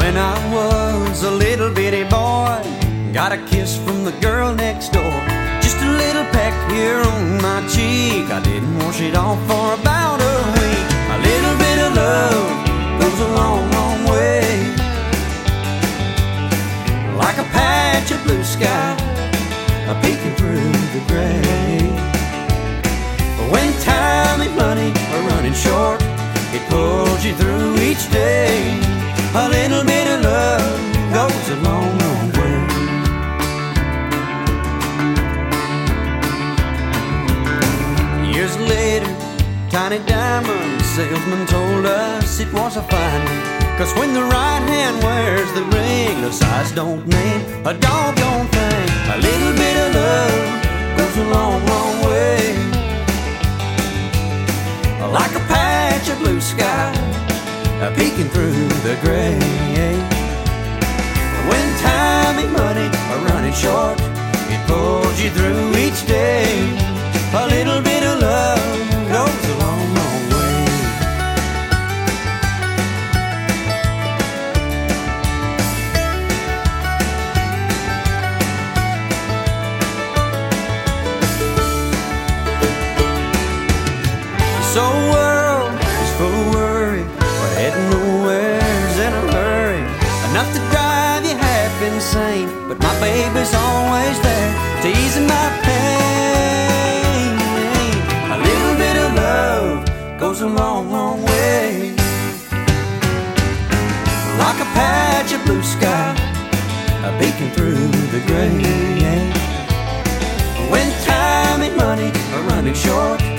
When I was a little bitty boy, got a kiss from the girl next door. Just a little peck here on my cheek, I didn't wash it off for about a week. A little bit of love goes a long, long way, like a patch of blue sky peeking through the gray. When time and money are running short, it pulls you through each day. A little bit of love goes a long, long way. Years later, Tiny Diamond salesman told us it was a fine one, 'cause when the right hand wears the ring, the size don't mean a doggone thing. A little bit of love goes a long, long way, like a patch of blue sky peeking through the gray. When time and money are running short, it pulls you through each day. A little bit of love goes a long, long way. So world is full of worry, we're heading nowhere's in a hurry, enough to drive you half insane. But my baby's always there to ease my pain. A little bit of love goes a long, long way, like a patch of blue sky peeking through the gray. When time and money are running short,